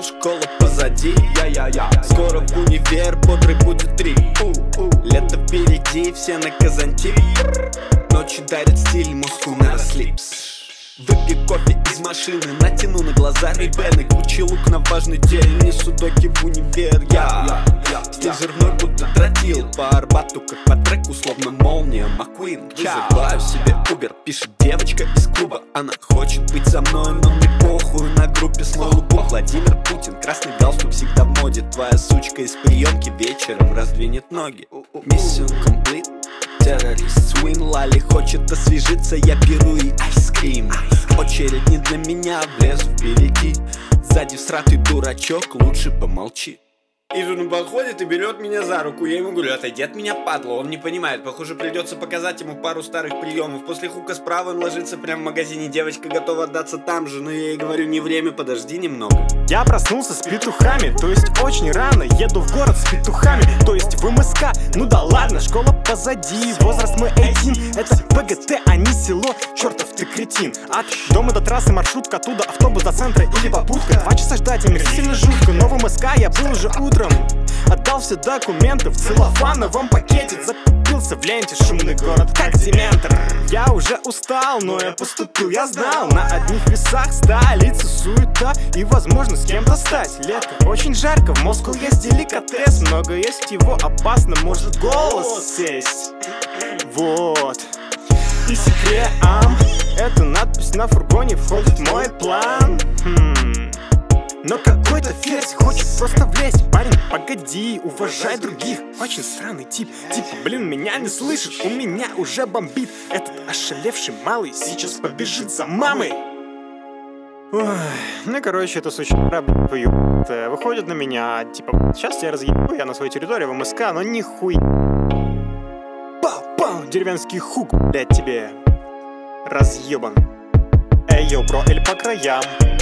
прошел, школа позади. Скоро в универ, бодрый будет 3. Лето впереди, все на казантип. Ночи дарят стиль, мускулный слипс. Выпью кофе из машины, натяну на глаза рейбены. Гуччи лук на важный день, не судоки в универ. Стиль жирной, будто тротил. По Арбату, как по треку, словно молния Маккуин. Вызываю себе Uber, пишет девочка из клуба. Она хочет быть со мной, но мне похуй. На группе с ноутбук Владимир Путин. Красный галстук всегда в моде. Твоя сучка из приемки вечером раздвинет ноги. Mission complete. Террорист Свин Лали хочет освежиться, я беру и айскрим. Очередь не для меня, влезу впереди. Сзади всратый дурачок, лучше помолчи. Изун подходит и берет меня за руку. Я ему говорю: отойди от меня, падла. Он не понимает, похоже, придется показать ему пару старых приемов. После хука справа он ложится прямо в магазине. Девочка готова отдаться там же, но я ей говорю: не время, подожди немного. Я проснулся с петухами, то есть очень рано. Еду в город с петухами, то есть в МСК. Ну да ладно, школа позади, возраст мой 18. Это ПГТ, а не село, чертов ты кретин. От дома до трассы маршрутка, оттуда автобус до центра или попутка. 2 часа ждать, омерзительно жутко, но в МСК я был уже утром. Отдал все документы в целлофановом пакете. Закупился в ленте, шумный город как Дементор. Я уже устал, но я поступил, я знал. На одних весах столица, суета и возможность с кем-то стать. Лето очень жарко, в Москву есть деликатес. Много есть его, опасно, может голос сесть. Вот. И секретом эту надпись на фургоне входит в мой план. Но какой-то ферзь хочет просто влезть. Парень, погоди, уважай других. Очень странный тип. Типа, блин, меня не слышит, у меня уже бомбит. Этот ошалевший малый сейчас побежит за мамой. Ой, ну короче, это сучара, выходит на меня. Типа, сейчас я разъебу, я на своей территории в МСК, но нихуя. Пау-пау, деревенский хук, блядь, тебе разъебан. Эй, йо, бро, эль по краям.